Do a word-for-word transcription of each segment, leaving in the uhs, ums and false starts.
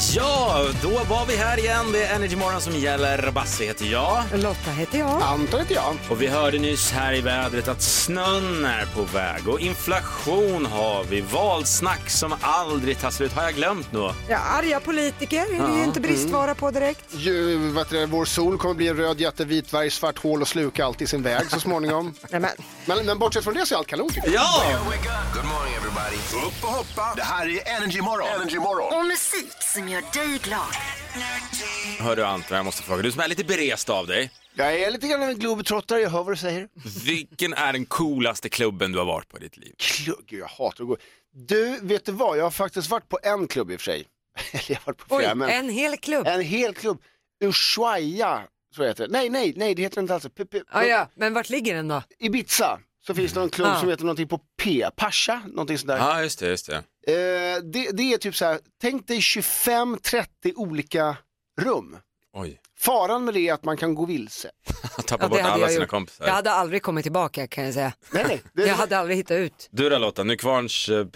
Ja, då var vi här igen. Det är Energy Morgon som gäller. Basse heter jag. Lotta heter jag. Anton heter jag. Och vi hörde nyss här i vädret att snön är på väg. Och inflation har vi. Valsnack som aldrig tar slut. Har jag glömt nu? Ja, arga politiker är det ju inte bristvara på direkt. Ju, vet du, vår sol kommer bli en röd jätte, vit varg, svart hål och sluka allt i sin väg så småningom. Nej, men. Men, men bortsett från det så är allt kanon. Ja! Good morning everybody. Upp och hoppa. Det här är Energy Morgon. Energy Morgon. Och musik som gör dig glad. Hör du Anton, jag måste fråga. Du som är lite berest av dig. Jag är lite grann en globetrottare, jag hör vad du säger. Vilken är den coolaste klubben du har varit på i ditt liv? Klubb, gud, jag hatar att gå. Du, vet du vad? Jag har faktiskt varit på en klubb i och för sig. Eller jag har varit på flera, Oj, men en hel klubb. en hel klubb. Ushuaia, så heter det. Nej, nej, nej, det heter inte alls. P- P- Ja, ja, men vart ligger den då? Ibiza. Så finns det någon klubb Ah. som heter någonting på P. Pasha, någonting sådär. Ja, just det, just det. Eh, det, det är typ så här, tänk dig tjugofem trettio olika rum. Oj. Faran med det är att man kan gå vilse. Tappa Ja, bort det hade alla jag sina gjort. kompisar. Jag hade aldrig kommit tillbaka, kan jag säga. Nej, nej. Det, Jag hade aldrig hittat ut. Du då Lotta, Nykvarns uh,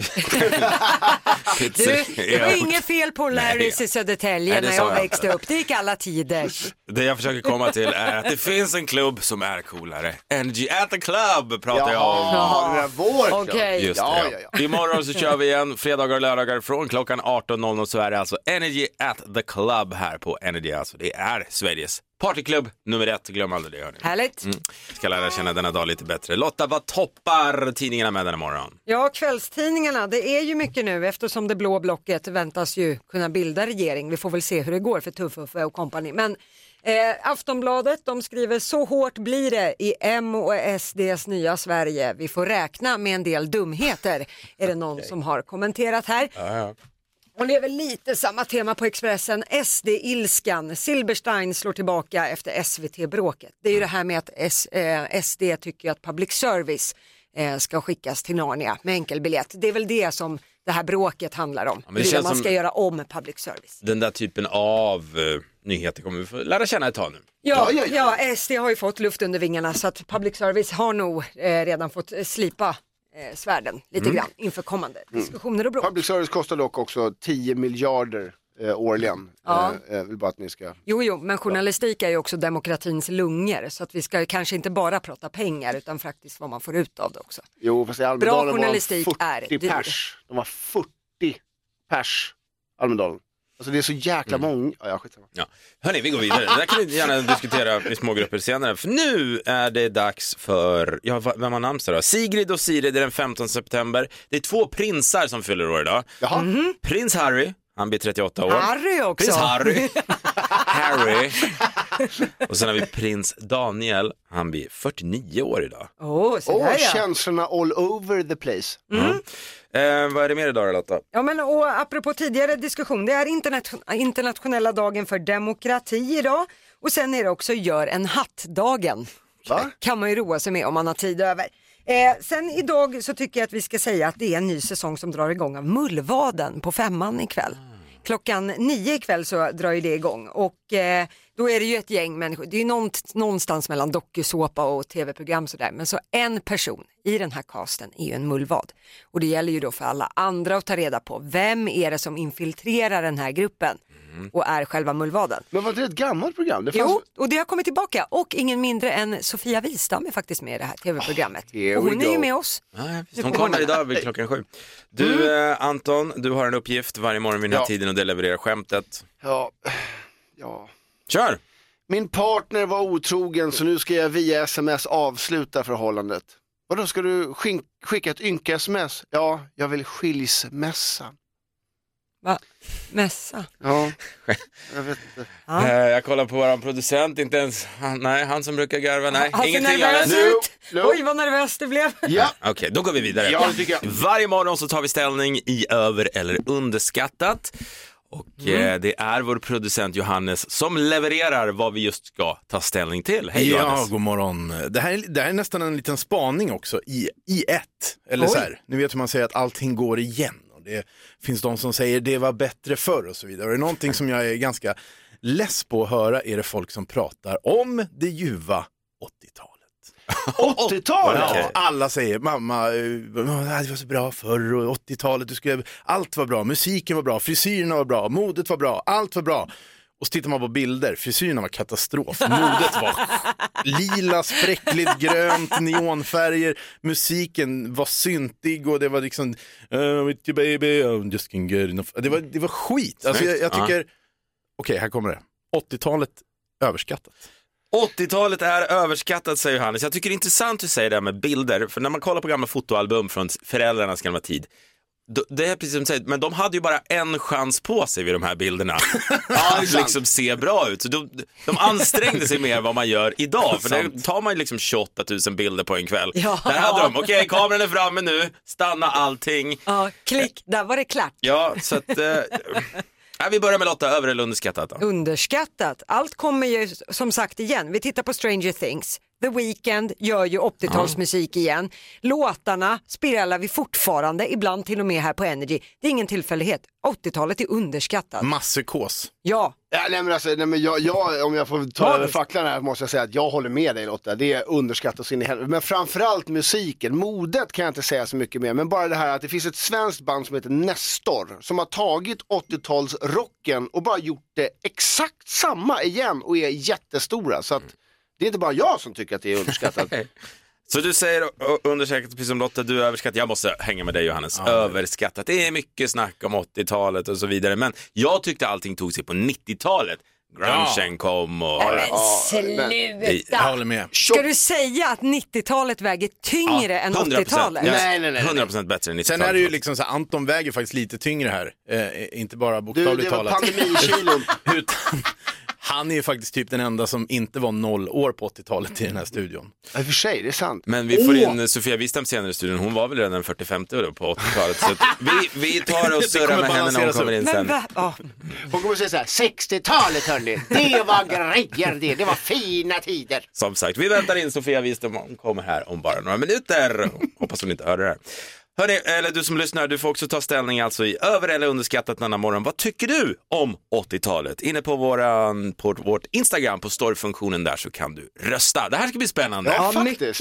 Du, det var inget fel på Larrys i Södertälje Nej, det när sa jag jag växte upp. Det gick alla tiders. Det jag försöker komma till är att det finns en klubb som är coolare. Energy at the Club pratar jag om. ja, det är vår klubb. Okej. Just Ja, det. ja, ja. Imorgon så kör vi igen, fredagar och lördagar från klockan arton noll noll så är det alltså Energy at the Club här på Energy. Alltså det är Sveriges partyklubb nummer ett, glöm aldrig det hörni. Härligt. Mm. Ska lära känna denna dag lite bättre. Lotta, vad toppar tidningarna med denna morgon? Ja, kvällstidningarna, det är ju mycket nu eftersom det blå blocket väntas ju kunna bilda regering. Vi får väl se hur det går för Tuffuffe och kompani. Men eh, Aftonbladet, de skriver så hårt blir det i M och S D:s nya Sverige. Vi får räkna med en del dumheter, är det någon som har kommenterat här. Ja, ja. Och det är väl lite samma tema på Expressen. S D-ilskan. Silberstein slår tillbaka efter S V T-bråket. Det är ju det här med att S, eh, S D tycker att public service eh, ska skickas till Narnia med enkelbiljett. Det är väl det som det här bråket handlar om. Ja, men det det känns man som- ska göra om public service. Den där typen av uh, nyheter kommer vi få lära känna ett tag nu. Ja, Ja, ja, ja, S D har ju fått luft under vingarna så att public service har nog eh, redan fått eh, slipa eh, svärden lite Mm. grann inför kommande diskussioner och bråk. Public service kostar dock också tio miljarder eh, årligen. Ja. Eh, eh, vill bara att ni ska... Jo, jo, men journalistik är ju också demokratins lungor så att vi ska kanske inte bara prata pengar utan faktiskt vad man får ut av det också. Jo, fast i Almedalen Bra journalistik var är fyrtio dyr. pers. De var fyrtio pers, Almedalen. Alltså det är så jäkla Mm. många. Ja, skitsamma. Ja. Hörni, vi går vidare. Det där kan vi gärna diskutera i små grupper senare. För nu är det dags för, ja, va- vem har namnsdag då? Sigrid och Siri, det är den femtonde september. Det är två prinsar som fyller år idag. Jaha. Mhm. Prins Harry, han blir trettioåtta år. Harry också. Prins Harry. Harry. Och sen har vi prins Daniel, han blir fyrtionio år idag. Åh, så Åh, där ja. känslorna all over the place. Eh, vad är det mer idag Lotta? Ja, men och apropå tidigare diskussion, det är interna- internationella dagen för demokrati idag och sen är det också gör en hatt-dagen. Va? Kan man ju roa sig med om man har tid över. Eh, sen idag så tycker jag att vi ska säga att det är en ny säsong som drar igång av Mullvaden på femman ikväll. Klockan nio ikväll så drar ju det igång och eh, då är det ju ett gäng människor, det är ju nånt, någonstans mellan dokusåpa och tv-program sådär, men så en person i den här casten är ju en mullvad och det gäller ju då för alla andra att ta reda på vem är det som infiltrerar den här gruppen och är själva mullvaden. Men var det ett gammalt program? Det fanns... Jo, och det har kommit tillbaka och ingen mindre än Sofia Wistam är faktiskt med i det här tv-programmet. here Och we hon är ju go. med oss. Ja, visst, hon kommer idag vid klockan sju. Du eh, Anton, du har en uppgift varje morgon vid den här Ja. tiden och det levererar skämtet. Ja, ja. Kör! Min partner var otrogen så nu ska jag via sms avsluta förhållandet. Och då ska du skink- skicka ett ynka sms? Ja, jag vill skilsmässa. Va? Mässa. Ja, jag vet inte. Ja. Eh, jag kollar på våran producent, inte ens han, nej, han som brukar garva, nej, Han ser ingenting nervös annat. ut. Nu, nu. Oj, vad nervös det blev. Ja, Okej, då går vi vidare. Ja, det tycker jag. Varje morgon så tar vi ställning i över eller underskattat. Och Mm. eh, det är vår producent Johannes som levererar vad vi just ska ta ställning till. Hej Ja, Johannes. god morgon. Det här, är, det här är nästan en liten spaning också i, i ett. Eller Oj. så här, ni vet hur man säger att allting går igen. Och det finns de som säger det var bättre förr och så vidare. Och det är någonting som jag är ganska less på att höra är det folk som pratar om det ljuva åttiotalet. åttiotalet? Ja, alla säger, mamma, eh, det var så bra förr och åttiotalet, du skulle, allt var bra, musiken var bra, frisyrerna var bra, modet var bra, allt var bra. Och så tittar man på bilder, frisyrerna var katastrof, modet var lila, spräckligt, grönt, neonfärger, musiken var syntig och det var liksom uh, with you baby, I'm just can't get enough. Det var, det var skit, alltså jag, jag tycker, okej okay, här kommer det, åttiotalet överskattat. åttiotalet är överskattat, säger Johannes. Jag tycker det är intressant att säga det här med bilder, för när man kollar på gamla fotoalbum från föräldrarnas gamla tid, det är precis som säger, men de hade ju bara en chans på sig vid de här bilderna att liksom se bra ut. Så de, de ansträngde sig mer än vad man gör idag. För där tar man ju liksom tjugoåtta tusen bilder på en kväll. Ja. Där hade de, okej, okay, kameran är framme nu, stanna allting. Ja, klick, där var det klart. Ja, så att... Eh, vi börjar med Lotta, över eller underskattat då? Underskattat. Allt kommer ju som sagt igen. Vi tittar på Stranger Things. The Weeknd gör ju åttiotalsmusik igen. Låtarna spelar vi fortfarande, ibland till och med här på Energy. Det är ingen tillfällighet. åttiotalet är underskattat. Massekås. Ja. Ja, nej, men alltså, nej, men jag, jag, om jag får ta över facklan här måste jag säga att jag håller med dig, Lotta. Det är underskattat sin i helvete. Men framförallt musiken, modet kan jag inte säga så mycket mer. Men bara det här att det finns ett svenskt band som heter Nestor som har tagit åttiotalsrocken och bara gjort det exakt samma igen och är jättestora. Så att det är inte bara jag som tycker att det är underskattat. Så du säger underskattat, precis som Lotta, du är överskattat. Jag måste hänga med dig, Johannes. Ja, överskattat. Det är mycket snack om åttiotalet och så vidare. Men jag tyckte allting tog sig på nittiotalet. Grungen kom och... Men sluta! Jag håller med. Ska du säga att nittiotalet väger tyngre ja, än åttiotalet? Ja, nej, nej, nej. hundra procent bättre än nittiotalet. Sen är det ju liksom så här, Anton väger faktiskt lite tyngre här. Eh, inte bara bokstavligt talat. Du, det var pandemikilon. Utan... Han är ju faktiskt typ den enda som inte var noll år på åttiotalet i den här studion. I och för sig, det är sant. Men vi får in Sofia Wistam senare i studion. Hon var väl redan fyrtio femtio på åttiotalet. Så vi, vi tar och surrar med henne när hon kommer in sen. Men, oh. Hon kommer att säga så här, sextiotalet hörni, det var grejer det. Det var fina tider. Som sagt, vi väntar in Sofia Wistam. Hon kommer här om bara några minuter. Hoppas hon inte hör det här. Hörrni, eller du som lyssnar, du får också ta ställning alltså i över- eller underskattat denna morgon. Vad tycker du om åttiotalet? Inne på, våran, på vårt Instagram, på storyfunktionen där, så kan du rösta. Det här ska bli spännande. Ja, ja faktiskt.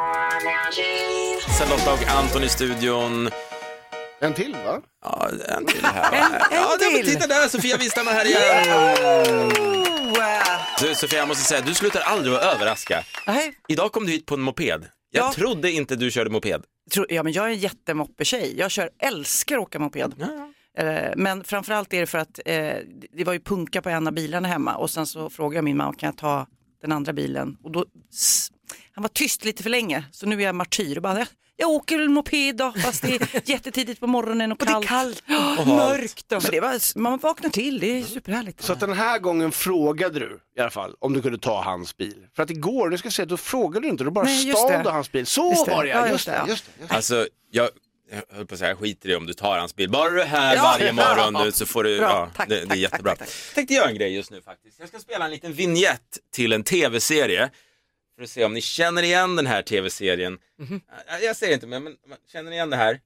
Sen Lotta och Anton i studion. En till, va? Ja, en till här. En, en ja, till. Titta där, Sofia Wistam är här igen. Du, Sofia, jag måste säga, du slutar aldrig att överraska. Nej. Idag kom du hit på en moped. Jag Ja. trodde inte du körde moped. Ja, men jag är en jättemoppetjej. Jag kör, älskar att åka moped. Ja. Men framförallt är det för att eh, det var ju punka på en av bilarna hemma. Och sen så frågade jag min mamma, kan jag ta den andra bilen? Och då, han var tyst lite för länge. Så nu är jag martyr och bara, jag åker en moped då, fast det är jättetidigt på morgonen och kallt. Och det är kallt och mörkt. Men det var, man vaknar till, det är superhärligt. Så att den här gången frågade du i alla fall om du kunde ta hans bil. För att igår, nu ska jag säga, då frågade du inte, du bara Nej, stal du hans bil. Så Just det. var det, Ja, just, just det, det, ja. just det. Just det. Alltså, jag, jag höll på att säga, jag skiter i om du tar hans bil. Bara du är här Ja, varje ja. morgon nu så får du, Bra, ja, tack, det, det är tack, jättebra. tack, tack, tack. Jag tänkte göra en grej just nu faktiskt. Jag ska spela en liten vignett till en tv-serie. För att se om ni känner igen den här tv-serien. Mm-hmm. Jag säger inte, men, men känner ni igen det här?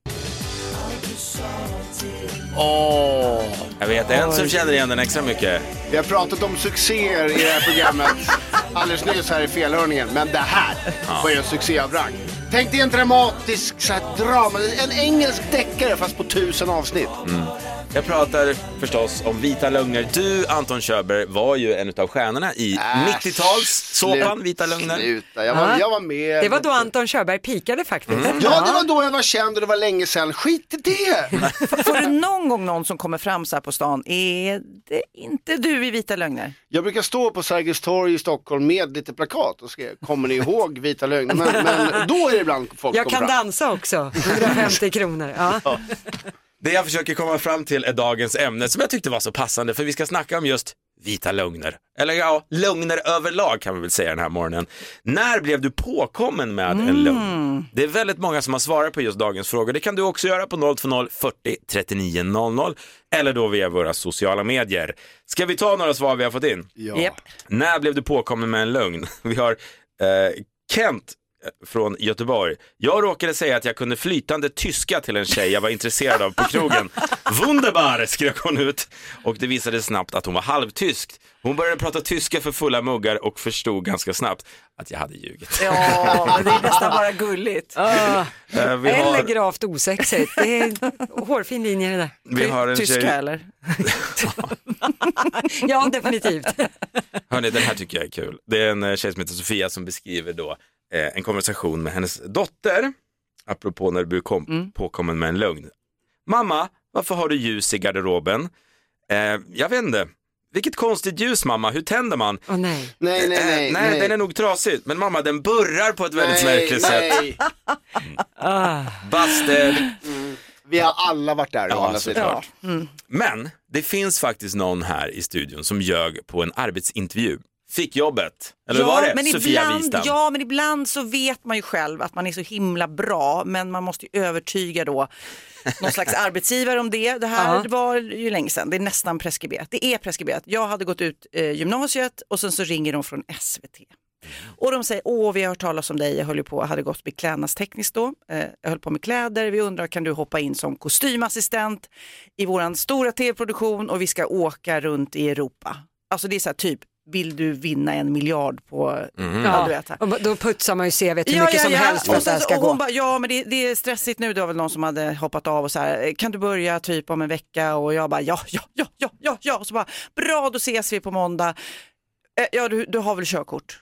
Åh, oh. Jag vet en som känner igen den extra mycket. Vi har pratat om succéer i det här programmet alldeles nyss här i felhörningen. Men det här ja. var ju en succé av rang. Tänk dig en dramatisk så här, drama, en engelsk deckare fast på tusen avsnitt. Mm. Jag pratar förstås om Vita lögner. Du, Anton Körberg, var ju en av stjärnorna i äh, nittiotalssåpan Vita lögner. Sluta. Jag, var, jag var med. Det var då Anton Körberg pikade faktiskt. Mm. Ja, det var då jag var känd och det var länge sedan. Skit i det! Får du någon gång någon som kommer fram så här på stan, är det inte du i Vita lögner? Jag brukar stå på Sergels torg i Stockholm med lite plakat och skriva, kommer ni ihåg Vita lögner? Men, men då är det ibland folk jag kan fram. dansa också, hundrafemtio kronor. Ja. Ja. Det jag försöker komma fram till är dagens ämne som jag tyckte var så passande, för vi ska snacka om just vita lögner. Eller ja, lögner överlag kan man väl säga den här morgonen. När blev du påkommen med mm. en lögn? Det är väldigt många som har svarat på just dagens frågor. Det kan du också göra på noll två noll fyrtio trettionio noll noll eller då via våra sociala medier. Ska vi ta några svar vi har fått in? Ja. Yep. När blev du påkommen med en lögn? Vi har eh, Kent från Göteborg. Jag råkade säga att jag kunde flytande tyska till en tjej jag var intresserad av på krogen. Wunderbar, skrek hon ut. Och det visade snabbt att hon var halvtysk. Hon började prata tyska för fulla muggar och förstod ganska snabbt att jag hade ljugit. Ja, men det är nästan bara gulligt. Ah, Eh, vi eller har, gravt osexigt. Det är en hårfin linje det där. vi har en Tyska tjej. eller? Ja, definitivt. Hörrni, den här tycker jag är kul. Det är en eh, tjej som heter Sofia som beskriver då eh, en konversation med hennes dotter. Apropå när du blir kom, Mm. påkommen med en lögn. Mamma, varför har du ljus i garderoben? Eh, jag vet inte. Vilket konstigt ljus, mamma. Hur tänder man? Åh nej. Nej, nej, Eh, nej. nej, den är nog trasig. Men mamma, den burrar på ett väldigt märkligt sätt. nej. Ah. Bastel. Vi har alla varit där. Ja, alla såklart. Ja. Mm. Men det finns faktiskt någon här i studion som ljög på en arbetsintervju. Fick jobbet. Eller hur var det? Men Sofia ibland, Wistam. ja, men ibland så vet man ju själv att man är så himla bra, men man måste ju övertyga då någon slags arbetsgivare om det. Det här Ja. det var ju länge sedan, det är nästan preskriberat. Det är preskriberat. Jag hade gått ut eh, gymnasiet och sen så ringer de från S V T. Och de säger, åh vi har hört talas om dig, jag höll ju på, hade gått beklädnadstekniskt då, eh, jag höll på med kläder, vi undrar kan du hoppa in som kostymassistent i våran stora tv-produktion och vi ska åka runt i Europa. Alltså det är så här typ, vill du vinna en miljard på, Mm. ja, Ja, du vet. och då putsar man ju C V:t hur mycket som helst för Och att det här sen, ska och hon gå. bara, ja men det, det är stressigt nu, det var väl någon som hade hoppat av och så här, kan du börja typ om en vecka och jag bara, ja, ja, ja, ja, ja, ja, och så bara, bra då ses vi på måndag, eh, ja du, du har väl körkort?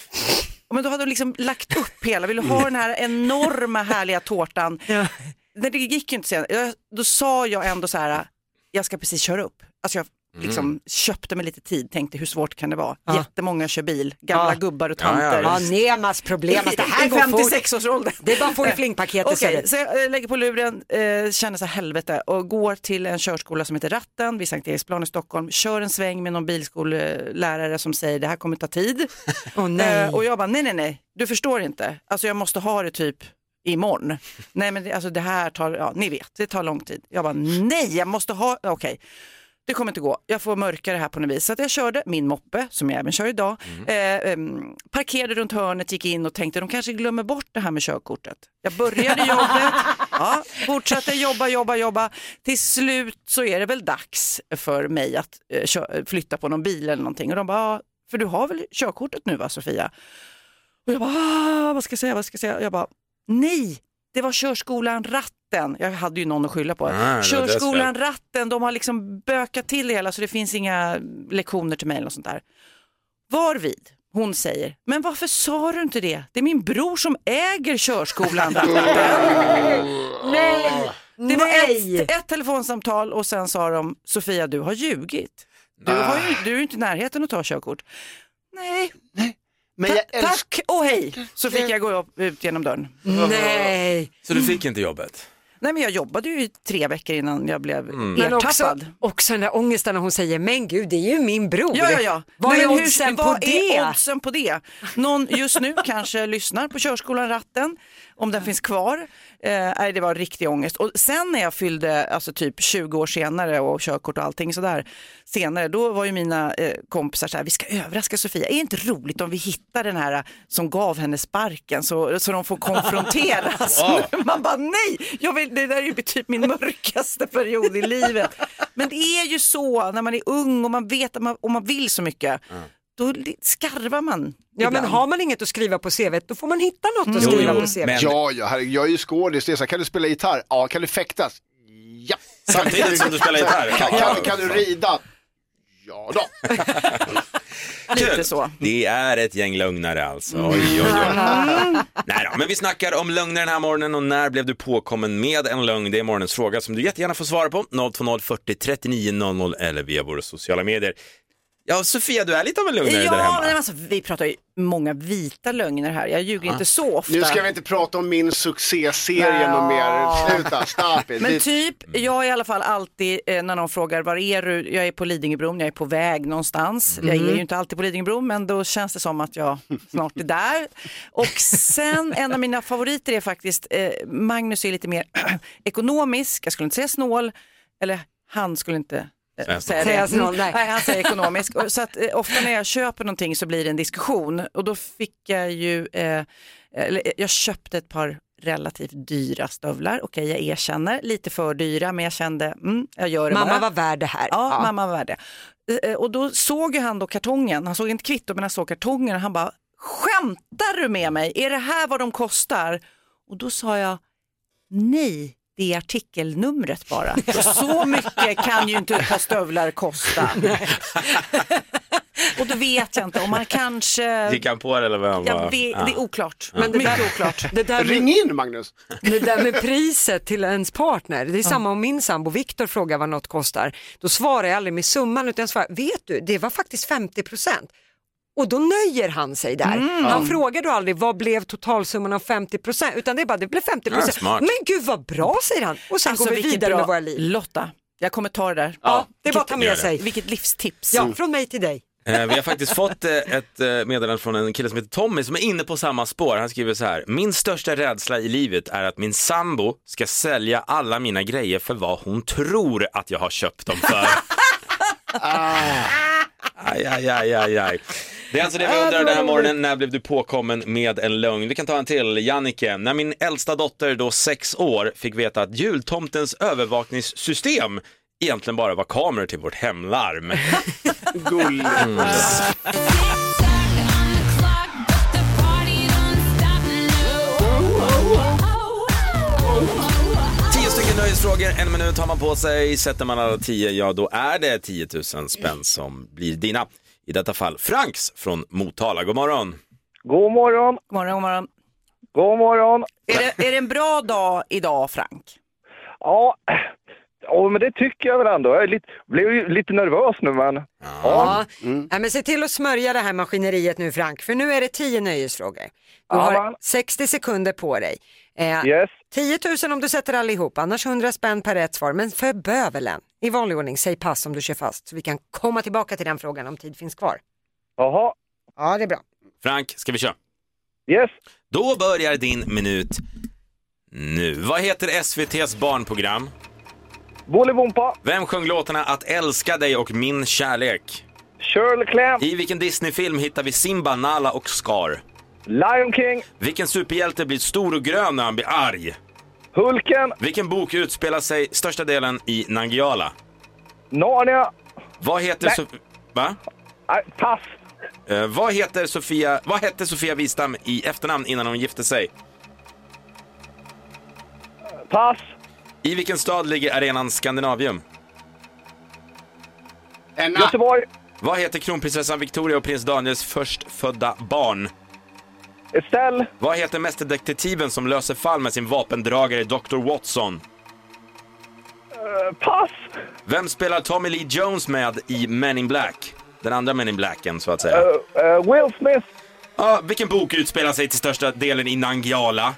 Men då hade de liksom lagt upp hela, vill du ha den här enorma härliga tårtan? Ja. Nej, det gick ju inte sen. Jag, då sa jag ändå så här, jag ska precis köra upp. Alltså jag liksom Mm. köpte mig lite tid, tänkte hur svårt kan det vara? Ja. Jättemånga kör bil, gamla Ja. gubbar och Ja, ja, tanter. Ja, Nemas problem att det här I går fort. femtiosex-årsåldern. Det är bara att få i flingpaketet. Okej, så jag eh, lägger på luren, eh, känner så här helvete och går till en körskola som heter Ratten vid Sankt Eriksplan i Stockholm. Kör en sväng med någon bilskollärare som säger det här kommer ta tid. Åh nej. Eh, och jag bara nej nej nej, du förstår inte. Alltså jag måste ha det typ imorgon. Nej men det, alltså det här tar, ja ni vet, det tar lång tid. Jag bara nej, jag måste ha, okej. Okay. Det kommer inte gå. Jag får mörka det här på något vis. Så att jag körde min moppe, som jag även kör idag. Mm. Eh, eh, parkerade runt hörnet, gick in och tänkte de kanske glömmer bort det här med körkortet. Jag började jobbet, ja, fortsatte jobba, jobba, jobba. Till slut så är det väl dags för mig att eh, kö- flytta på någon bil eller någonting. Och de bara, ja, för du har väl körkortet nu va Sofia? Och jag bara, ah, vad ska jag säga, vad ska jag säga? Jag bara, nej, det var körskolan Ratten. Jag hade ju någon att skylla på. Ah, körskolan Ratten, de har liksom bökat till det hela så det finns inga lektioner till mig eller något sånt där. Varvid hon säger, men varför sa du inte det? Det är min bror som äger körskolan Ratten. Nej. Det var Nej. ett, ett telefonsamtal och sen sa de, Sofia du har ljugit. Du, har ju, du är ju inte i närheten att ta körkort. Nej, Men jag Ta- älskar... tack och hej. Så fick jag gå upp, ut genom dörren. Nej. Så du fick inte jobbet? Nej men jag jobbade ju i tre veckor innan jag blev Men ertappad. också, också den där ångesten när hon säger, men gud det är ju min bror. Ja, ja, ja. Vad Nej, är men hur- oddsen på vad det? är oddsen på det? Någon just nu kanske lyssnar på körskolan Ratten, om den finns kvar. Eh, nej, det var riktig ångest. Och sen när jag fyllde, alltså typ tjugo år senare och körkort och allting sådär, senare, då var ju mina eh, kompisar så här, vi ska överraska Sofia. Är det inte roligt om vi hittar den här som gav henne sparken så, så de får konfronteras? Man bara, nej, jag vill, det där är ju typ min mörkaste period i livet. Men det är ju så, när man är ung och man vet att man, och man vill så mycket, då skarvar man. Ja, ibland. men har man inget att skriva på C V:t, då får man hitta något att Jo, skriva jo, på C V:t. men- Ja, ja, herregud, jag är ju skådis. Det är så här, kan du spela gitarr? Ja, kan du fäktas? Ja. Samtidigt som du spelar gitarr? Kan, kan, kan du rida? Ja då. Lite så. Det är ett gäng lögnare alltså. Oj, oj, oj. Nej då, men vi snackar om lögner den här morgonen och när blev du påkommen med en lögn? Det är morgonens fråga som du jättegärna får svara på. noll två noll fyrtio trettionio noll noll eller via våra sociala medier. Ja, Sofia, du är lite av en lögnare där Ja, hemma. men alltså, vi pratar ju många vita lögner här. Jag ljuger inte så ofta. Nu ska vi inte prata om min succéserie Ja. och mer. Sluta, stop it. Men Det- typ, jag är i alla fall alltid, eh, när någon frågar var är du? Jag är på Lidingöbron, jag är på väg någonstans. Jag är ju inte alltid på Lidingöbron, men då känns det som att jag snart är där. Och sen, en av mina favoriter är faktiskt, eh, Magnus är lite mer ekonomisk, jag skulle inte säga snål, eller han skulle inte säga Säga det. så, nej. Nej, han säger ekonomisk. Och så att, eh, ofta när jag köper någonting så blir det en diskussion. Och då fick jag ju, eh, eller, jag köpte ett par relativt dyra stövlar. Okej, jag erkänner, lite för dyra, men jag kände, mm, jag gör det Mamma bara. var värd det här. Ja, ja, mamma var värd det. Eh, Och då såg ju han då kartongen, han såg inte kvitto men han såg kartongen och han bara, skämtar du med mig? Är det här vad de kostar? Och då sa jag, nej, det är artikelnumret bara. Så mycket kan ju inte ett par stövlar kosta. Och då vet jag inte om man kanske... Gick han på det eller vad han var? Jag vet, Ja. det är oklart. Men det Mycket där- oklart. Det där, Ring med, in Magnus. det där med priset till ens partner, det är samma om min sambo Viktor frågar vad något kostar. Då svarar jag aldrig med summan utan jag svarar, vet du, det var faktiskt femtio procent. Och då nöjer han sig där. Han frågar då aldrig vad blev totalsumman av femtio procent utan det är bara det blev femtio procent. Ja, smart. Men gud vad bra säger han. Och sen Alltså, går vi vilket vidare bra- med våra liv. Lotta, jag kommer ta det där. Ja, det är bara att ta gör med det. sig. Vilket livstips. Ja, från mig till dig. Eh, Vi har faktiskt fått eh, ett eh, meddelande från en kille som heter Tommy som är inne på samma spår. Han skriver så här: min största rädsla i livet är att min sambo ska sälja alla mina grejer för vad hon tror att jag har köpt dem för. Aj, aj, aj, aj, aj. Det är alltså det vi undrar den här morgonen. När blev du påkommen med en lögn? Vi kan ta en till. Jannike, när min äldsta dotter då sex år fick veta att jultomtens övervakningssystem egentligen bara var kameror till vårt hemlarm. Gull. Tio stycken nöjesfrågor, en minut har man på sig. Sätter man alla tio, ja då är det tio tusen spänn som blir dina. I detta fall Franks från Motala. God morgon. God morgon, God morgon, god morgon. god morgon. Är det, är det en bra dag idag, Frank? Ja, ja, men det tycker jag väl ändå. Jag är lite, blev ju lite nervös nu, men Ja. Ja, men se till att smörja det här maskineriet nu Frank, för nu är det tio nöjesfrågor. Du Ja, har man. sextio sekunder på dig. Eh, yes. tio tusen om du sätter allihop, annars hundra spänn per rätt svar. Men för bövelen, i vanlig ordning, säg pass om du kör fast. Så vi kan komma tillbaka till den frågan om tid finns kvar. Jaha, Ja, det är bra. Frank, ska vi köra? yes. Då börjar din minut nu. Vad heter S V T:s barnprogram? Bolibompa, Vem sjöng låtarna Att älska dig och Min kärlek? Shirley Clamp, I vilken Disney-film hittar vi Simba, Nala och Scar? Lion King, Vilken superhjälte blir stor och grön när han blir arg? Hulken, Vilken bok utspelar sig största delen i Nangijala? Narnia. Vad heter Nej. so Va? Nej, pass. Eh, vad heter Sofia Vad hette Sofia Wistam i efternamn innan hon gifte sig? Pass. I vilken stad ligger arenan Scandinavium? Enna. Göteborg, Vad heter kronprinsessan Victoria och prins Daniels förstfödda barn? Estelle, Vad heter mästerdetektiven som löser fall med sin vapendragare doktor Watson? eh, pass. Vem spelar Tommy Lee Jones med i Men in Black? Den andra Men in Blacken så att säga. Eh, eh, Will Smith, Ja, vilken bok utspelar sig till största delen i Nangijala?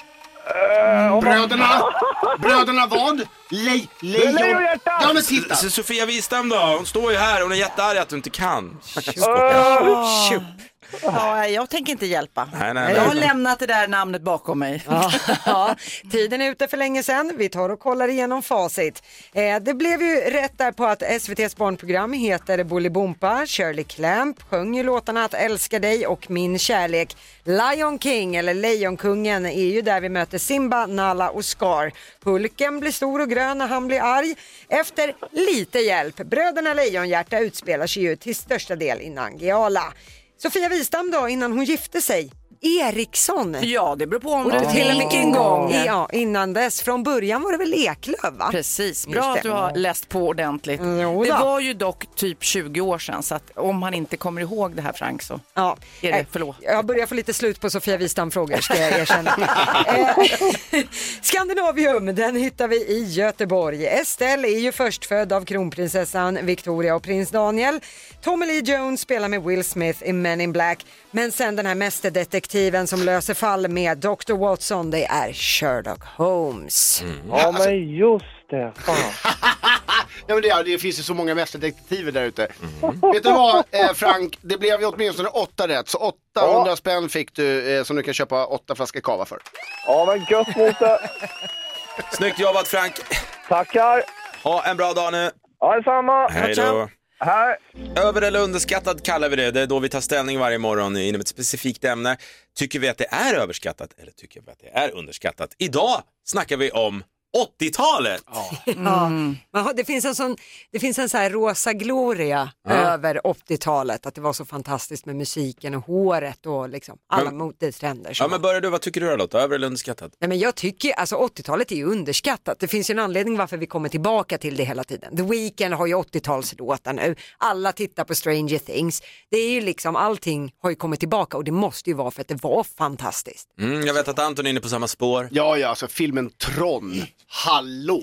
Bröderna. Bröderna vad? Le lejon. Lejonhjärta. Ja men titta. Så Sofia Wistam då? Hon står ju här och hon är jättearg att du inte kan. Tjup. Ja, jag tänker inte hjälpa. Nej, nej, Jag har nej. lämnat det där namnet bakom mig. Ja, ja, tiden är ute för länge sedan. Vi tar och kollar igenom facit. Eh, det blev ju rätt där på att S V T:s barnprogram heter Bolibompa. Shirley Clamp sjöng ju låtarna Att älska dig och Min kärlek. Lion King eller Lejonkungen är ju där vi möter Simba, Nala och Scar. Hulken blir stor och grön när han blir arg. Efter lite hjälp. Bröderna Lejonhjärta utspelar sig ju till största del i Nangijala. Sofia Wistam då, innan hon gifte sig. Eriksson. Ja, det beror på om Och du det till vilken vilken gång. gång? Ja, innan dess. Från början var det väl Eklöf va? Precis, bra Just det. att du har läst på ordentligt. Jo Det då. var ju dock typ tjugo år sedan, så att om han inte kommer ihåg det här, Frank, så Ja. är det Eh, förlåt. Jag börjar få lite slut på Sofia Wistam-frågor ska jag erkänna. eh, Skandinavium, den hittar vi i Göteborg. Estelle är ju förstfödd av kronprinsessan Victoria och prins Daniel. Tommy Lee Jones spelar med Will Smith i Men in Black. Men sen den här mästerdetektiven som löser fall med doktor Watson, det är Sherlock Holmes. Ja, men just det. Fan. Ja, men det, det finns ju så många mästerdetektiver där ute. Vet du vad eh, Frank, det blev ju åtminstone åtta rätt. Så åttahundra Ja. spänn fick du eh, som du kan köpa åtta flaskor kava för. Ja, men gött Mose. Snyggt jobbat Frank. Tackar. Ha en bra dag nu. Ja, detsamma. Hej då. Hej. Över- eller underskattad kallar vi det. Det är då vi tar ställning varje morgon inom ett specifikt ämne. Tycker vi att det är överskattat eller tycker vi att det är underskattat? Idag snackar vi om åttiotalet. Mm. Ja, det finns en sån, det finns en så här rosa gloria Ja. över åttiotalet, att det var så fantastiskt med musiken och håret och liksom alla Men- modetrender. som Ja, men börjar du, vad tycker du då Lotta? Över- eller underskattat? Nej, men jag tycker, alltså åttiotalet är ju underskattat. Det finns ju en anledning varför vi kommer tillbaka till det hela tiden. The Weeknd har ju åttiotalslåtar nu. Alla tittar på Stranger Things. Det är ju liksom, allting har ju kommit tillbaka och det måste ju vara för att det var fantastiskt. Mm, jag vet att Anton är inne på samma spår. Ja, ja, alltså filmen Tron. Hallå!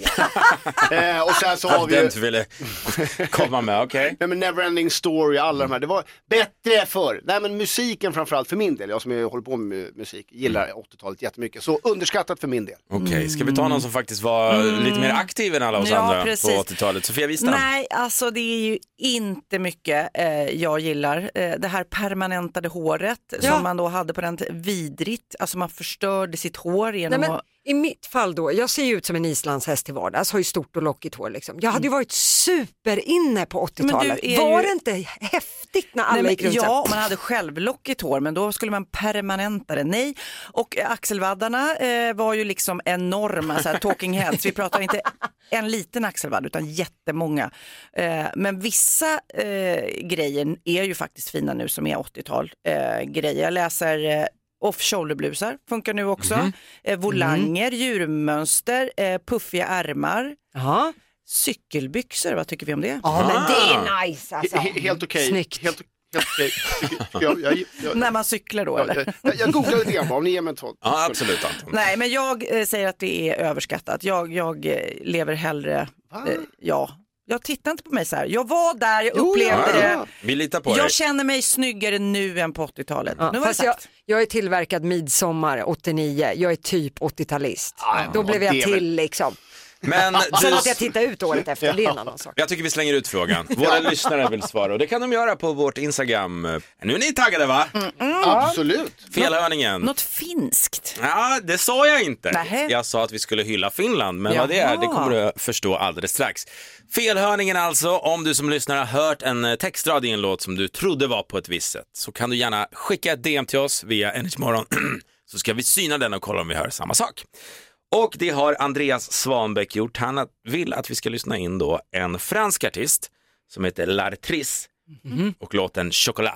eh, och sen så har vi Den ju... du ville komma med, okej. Nej, men Neverending Story, alla de här. Det var bättre förr. Nej, men musiken framförallt för min del. Jag som ju håller på med musik gillar åttiotalet jättemycket. Så underskattat för min del. Okej, ska vi ta någon som faktiskt var lite mer aktiv än alla oss Ja, andra precis. på åttiotalet? Sofia Wistam. Nej, alltså det är ju inte mycket eh, jag gillar. Eh, det här permanentade håret Ja. som man då hade på den t- vidrigt. Alltså man förstörde sitt hår genom Nej, men att... i mitt fall då, jag ser ju ut som en islandshäst till vardags, har ju stort och lockigt hår liksom. Jag hade ju varit superinne på åttiotalet. Men du är Var ju- det inte häftigt när alla Nej, men, gick runt så här? ja, man hade självlockigt hår, men då skulle man permanenta det. Nej, och eh, axelvaddarna eh, var ju liksom enorma, så här, talking heads. Vi pratar inte en liten axelvadd utan jättemånga. Eh, men vissa eh, grejer är ju faktiskt fina nu som är åttiotal eh, grejer. Jag läser eh, off-shoulderblusar, funkar nu också. Mhm. Eh, volanger, djurmönster, eh, puffiga ärmar, Ja, cykelbyxor, vad tycker vi om det? ja men det är nice alltså. He- helt okej. Snyggt. Helt, helt okej. Jag, jag, jag, När man cyklar då, jag, eller? jag, jag googlar lite grann bara, om ni ger mig en sån. Ja, absolut Anton. Nej, men jag eh, säger att det är överskattat. Jag, jag eh, lever hellre, eh, ja. Jag tittar inte på mig så här. Jag var där, jag Jo, upplevde ja, det. ja. Vi litar på dig. Jag känner mig snyggare nu än på åttiotalet. Ja, nu var det fast jag, sagt. jag är tillverkad midsommar åttionio, jag är typ åttiotalist. Ja, Då blev jag det är väl- till liksom. Men Sen du, att jag tittar ut året efter, det är en annan sak. jag tycker vi slänger ut frågan. Våra lyssnare vill svara och det kan de göra på vårt Instagram. Nu är ni taggade va? Absolut. Felhörningen. Något finskt. Ja, det sa jag inte. Nähä. Jag sa att vi skulle hylla Finland, men vad det är, Jaha. det kommer du förstå alldeles strax. Felhörningen alltså, om du som lyssnare har hört en textrad i en låt som du trodde var på ett visst sätt, så kan du gärna skicka ett D M till oss via Energy Morgon, så ska vi syna den och kolla om vi hör samma sak. Och det har Andreas Svanbäck gjort. Han vill att vi ska lyssna in då en fransk artist som heter L'Artiste och låten Chocolat.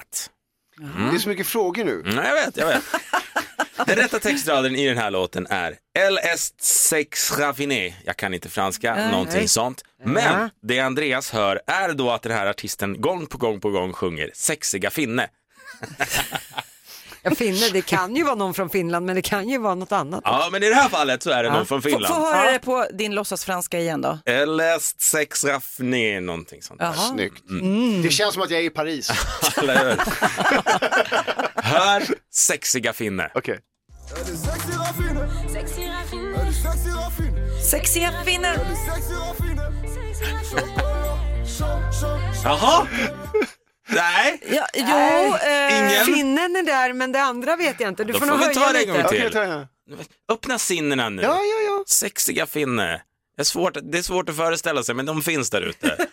Det är så mycket frågor nu. Mm, jag vet, jag vet. Den rätta textraden i den här låten är L est sex raffiné. Jag kan inte franska, Nej. någonting sånt. Men det Andreas hör är då att den här artisten gång på gång på gång sjunger sexiga finne. Jag finner, det kan ju vara någon från Finland, men det kan ju vara något annat. Ja, men i det här fallet så är det någon från Få, få Finland. höra det på din låtsasfranska igen då. L est sex raffiné, någonting sånt där. Jaha. Snyggt. Det känns som att jag är i Paris. Alla gör. Hör sexiga finne. Okej. Sexiga finner. Jaha. Nej. Ja, jo, eh, Ingen. Finnen är där, men det andra vet jag inte. Du Då får får nog vi höja ta det en gång lite. till. Okej, ta det. Öppna sinnena nu. Ja, ja, ja. Sexiga finne. Det är, svårt, det är svårt att föreställa sig, men de finns där ute.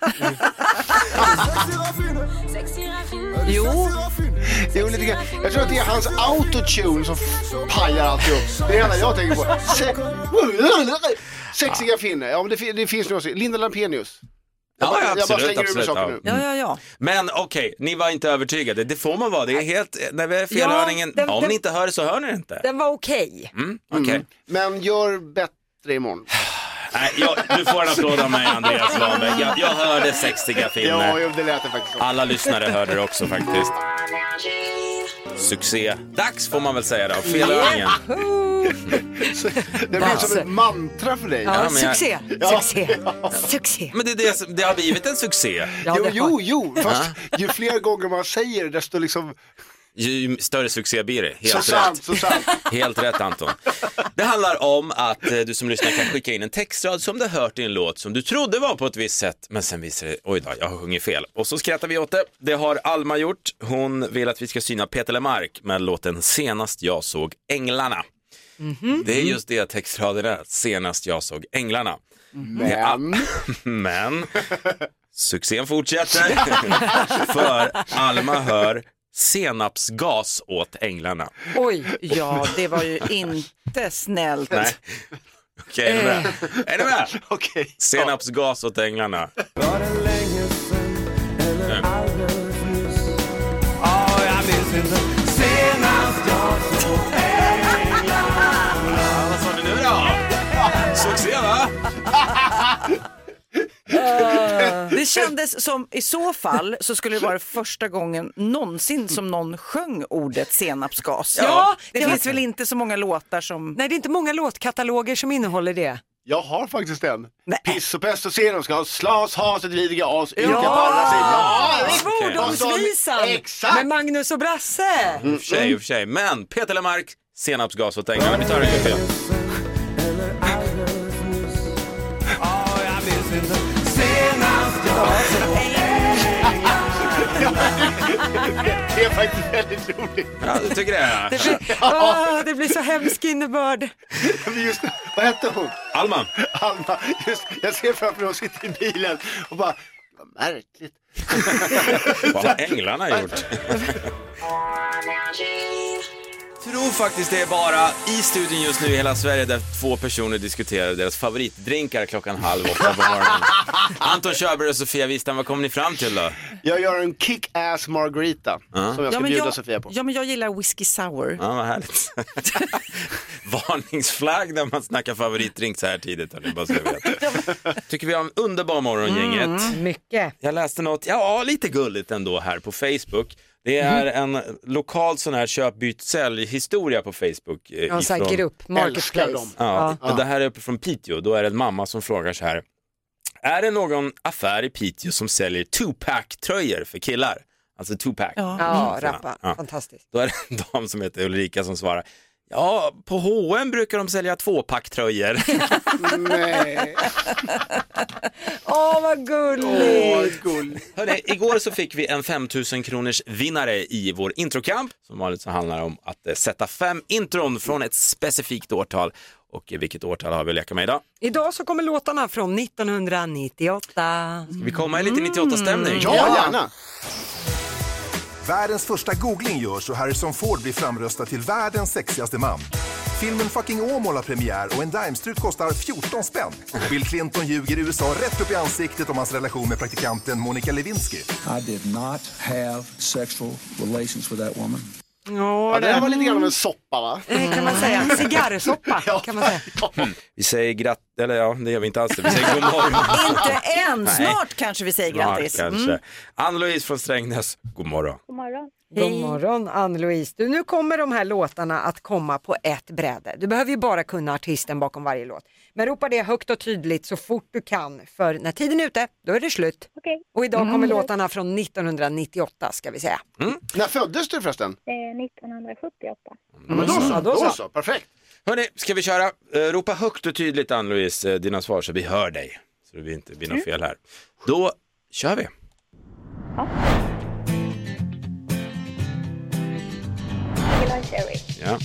jo. Det är lite grann. Jag tror att det är hans autotune som pajar alltihop. Det är det enda jag tänker på. Se- Sexiga finne. Ja, men det, det finns nog också. Linda Lampenius. Jag bara, Ja, jag bara absolut, slänger ur mig absolut, saker ja. nu. Ja, ja, ja. Men okej, ni var inte övertygade. Det får man vara. Det är helt, när vi är felhörningen. Ja, den- Om den- ni inte hör det så hör ni det inte. Den var okej. Mm, okej. Men gör bättre imorgon. Nej, jag, du får en applåd av mig, Andreas Svanberg. Jag, jag hörde sexiga Ja, finne. jo, det lät det faktiskt som. Alla lyssnare hörde det också faktiskt. Succé. Dags får man väl säga då. Felhörningen. Det blir som ett mantra för dig. Ja, Ja, men jag- succé. Ja. Succé. Succé. Men det, är det, som- det har blivit en succé. Ja, Jo, det jo, har- jo. Fast ju fler gånger man säger det, desto liksom... Ju större succé blir det. Så Helt sant, rätt. så sant. Helt rätt Anton. Det handlar om att eh, du som lyssnar kan skicka in en textrad som du hört i en låt som du trodde var på ett visst sätt, men sen visar det, oj då, jag har sjungit fel. Och så skrattar vi åt det. Det har Alma gjort. Hon vill att vi ska syna Peter Lemark med låten Senast jag såg änglarna. Mm-hmm. Det är just det textraden är, senast jag såg änglarna. Men... Men Succén fortsätter. För Alma hör senapsgas åt änglarna. Oj. Ja, det var ju inte snällt. Nej. Okej, är ni med? Är ni med? Okej. Senapsgas åt änglarna. Vad sa ni nu då? Succé, va? Det kändes som, i så fall så skulle det vara första gången någonsin som någon sjöng ordet senapsgas. Ja, det det finns väl inte så många låtar som... Nej, det är inte många låtkataloger som innehåller det. Jag har faktiskt en. Nej. Piss och pest och senap ska ha slas, has, ett lidiga as, yrka Ja! på alla sidor. Ja, Svordomsvisan Exakt. med Magnus och Brasse. I och för sig, i och för sig. Men Peter Lemark, senapsgas åt änglarna. Vi tar det lite. Det är faktiskt väldigt roligt. Ja, du tycker det? Det blir, åh, det blir så hemsk innebörd. Just, vad hette hon? Alma. Alma. Just, jag ser framför mig hon sitter i bilen och bara, vad märkligt. Vad har änglarna gjort? Jag tror faktiskt det är bara i studion just nu i hela Sverige där två personer diskuterar deras favoritdrinkar klockan halv åtta på morgonen. Anton Körberg och Sofia Wistam, vad kommer ni fram till då? Jag gör en kick-ass margarita Ja. som jag ska Ja, men bjuda jag, Sofia på. ja, men jag gillar whisky sour. Ja, vad härligt. Varningsflagg när man snackar favoritdrink så här tidigt. Har ni bara så jag vet. Tycker vi har en underbar morgongänget. Mm, mycket. Jag läste något, ja lite gulligt ändå här på Facebook. Det är en lokal sån här köp, byt, sälj historia på Facebook. eh, Ja, så här ifrån- grupp, Älskar marketplace. dem. Ja, Ja. det här är uppe från Piteå. Då är det en mamma som frågar så här: är det någon affär i Piteå som säljer two-pack-tröjor för killar? Alltså two-pack. Ja. Ja, Mm. rappa. Ja. Fantastiskt. Då är det en dam som heter Ulrika som svarar: ja, på H och M brukar de sälja tvåpack-tröjor. Nej. Åh, vad Åh, gulligt. gull. Hörrni, igår så fick vi en femtusen kronors vinnare i vår introkamp. Som vanligt så handlar det om att eh, sätta fem intron från ett specifikt årtal. Och eh, vilket årtal har vi att leka med idag? Idag så kommer låtarna från nittonhundranittioåtta. Ska vi komma i lite nittioåtta-stämning? Ja, gärna. Världens första googling görs och Harrison Ford blir framröstad till världens sexigaste man. Filmen Fucking Åmål har premiär och en Daimstrut kostar fjorton spänn. Bill Clinton ljuger U S A rätt upp i ansiktet om hans relation med praktikanten Monica Lewinsky. I did not have sexual relations with that woman. Ja, Ja, det här var lite grann av en soppa, va? det kan man säga. Cigarrsoppa kan man säga. Vi säger gratt, eller ja, det gör vi inte alls. Vi säger god morgon. Inte än, Nej. snart kanske vi säger grattis. Ja, kanske. Ann-Louise från Strängnäs, god morgon. God morgon. God morgon Ann-Louise. Du, nu kommer de här låtarna att komma på ett bräde. Du behöver ju bara kunna artisten bakom varje låt. Men ropa det högt och tydligt så fort du kan. För när tiden är ute, då är det slut. Okej. Och idag kommer låtarna från nittonhundranittioåtta ska vi säga. När föddes du förresten? Eh, nittonhundrasjuttioåtta. Ja, men då så, Ja, då då så. så, perfekt. Hörrni, ska vi köra? Eh, ropa högt och tydligt Ann-Louise eh, dina svar så vi hör dig. Så det inte blir något fel här. Då kör vi. Gillar Cherry. Ja.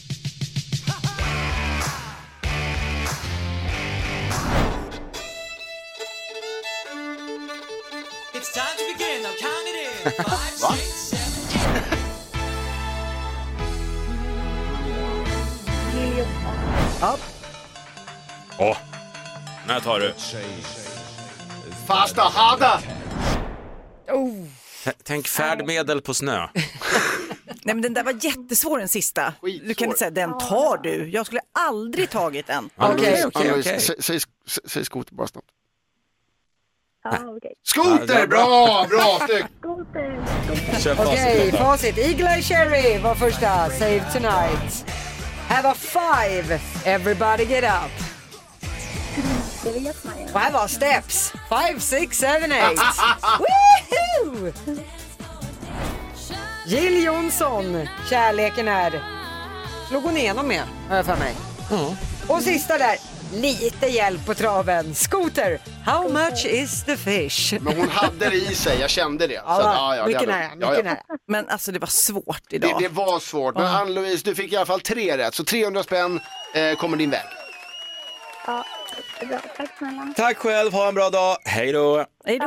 It's time to begin. Now count it in. Five, six, seven, eight. Jill Johnson. Åh, när tar du? Fasta hada. Oh. T- Tänk färdmedel på snö. Nej, men den där var jättesvår, den sista. Skitsvår. Du kan inte säga, den tar du. Jag skulle aldrig tagit den. Okej, Ann-Louise, okej, Ann-Louise, okej. sä- Säg sk- säg skoter bara snabbt. Ja, okej. Skoter, bra, bra, snyggt. Skoter. Kör facit. Okej, facit. Eagle Eye Cherry var första. Save Tonight. Have a five. Everybody get up. Det vet man ju. Och här var Steps. Five, six, seven, eight. Woohoo! Jill Johnson. Kärleken är. Slog hon igenom med, har jag för mig. Och sista där. Lite hjälp på traven. Scooter. How much is the fish? Men hon hade det i sig, jag kände det. Så Ja, att, ja, ja, det mycket hade- nära, ja, mycket ja. nära. Men alltså det var svårt Det, idag. det var svårt, men Ann-Louise, du fick i alla fall tre rätt. Så trehundra spänn eh, kommer din väg. Ja, det är bra. Tack snälla. Tack själv, ha en bra dag. Hej då. Hej då. Samma.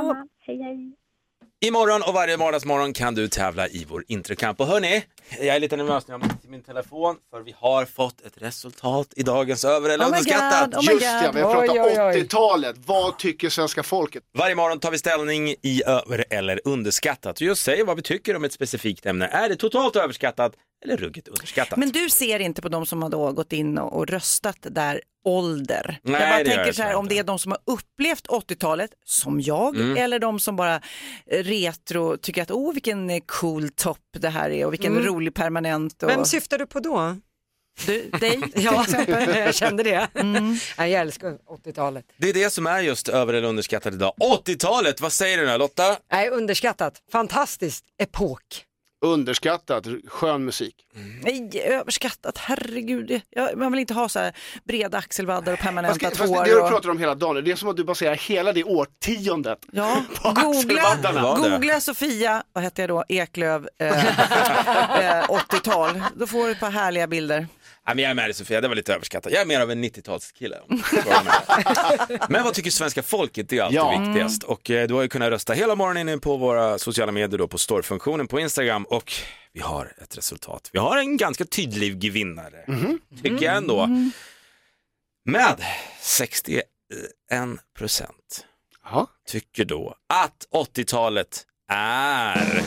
Hej, hej. Imorgon och varje vardagsmorgon kan du tävla i vår introkamp. Och hörni, jag är lite nervös när jag måste till min telefon för vi har fått ett resultat i dagens över eller Oh my underskattat. God, oh my Just det, vi har pratat Oj, oj, oj. åttiotalet. Vad tycker svenska folket? Varje morgon tar vi ställning i över eller underskattat. Och just säger vad vi tycker om ett specifikt ämne. Är det totalt överskattat eller ruggigt underskattat? Men du ser inte på de som har då gått in och, och röstat där ålder. Nej, jag bara det gör tänker jag så här, inte. om det är de som har upplevt åttiotalet som jag Mm. eller de som bara eh, retro tycker att åh vilken eh, cool topp det här är och vilken Mm. rolig permanent. Och... Vem syftar du på då? Du, dig till Ja, exempel. jag kände det. Mm. Jag älskar åttiotalet. Det är det som är just över eller underskattat idag. åttiotalet, vad säger du nu Lotta? Nej, underskattat. Fantastiskt epok. Underskattat, skön musik. Nej, överskattat, herregud. Jag, man vill inte ha så här breda axelvaddar och permanenta Fast, fast tår. det du och... pratar om hela dagen, det är som att du baserar hela det årtiondet Ja, på googla, axelvaddarna. Var det? googla Sofia, vad hette jag då, Eklöf, eh, eh, åttiotal. Då får du ett par härliga bilder. Ja, men jag är med dig Sofia, det var lite överskattat. Jag är mer av en nittiotalskille. om du frågar mig. Men vad tycker svenska folket? Det är alltid Ja. viktigast. Och eh, du har ju kunnat rösta hela morgonen inne på våra sociala medier då, på storyfunktionen på Instagram. Och vi har ett resultat. Vi har en ganska tydlig vinnare. Tycker jag ändå. Med sextioen procent Ja. tycker då att åttiotalet är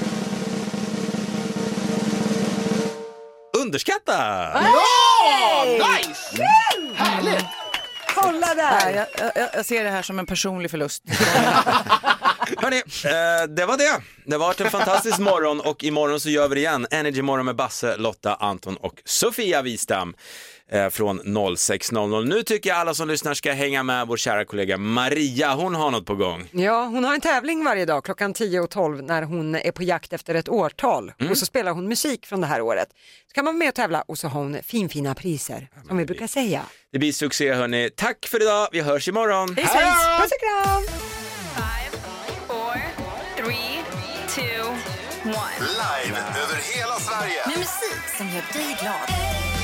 underskattat. Ja, nice! Härligt! Kolla Nej, där! jag, jag, jag ser det här som en personlig förlust. Hörrni, eh, det var det. Det var en fantastisk morgon och imorgon så gör vi det igen. Energy morgon med Basse, Lotta, Anton och Sofia Wistam eh, från noll sex noll noll. Nu tycker jag alla som lyssnar ska hänga med vår kära kollega Maria. Hon har något på gång. Ja, hon har en tävling varje dag klockan tio och tolv när hon är på jakt efter ett årtal. Och så spelar hon musik från det här året. Så kan man vara med och tävla och så har hon finfina priser, som vi brukar säga. Det blir succé hörni. Tack för idag. Vi hörs imorgon. Hej, hej! Puss och kram! Three, two, one. Live över hela Sverige. Med musik som gör dig glad.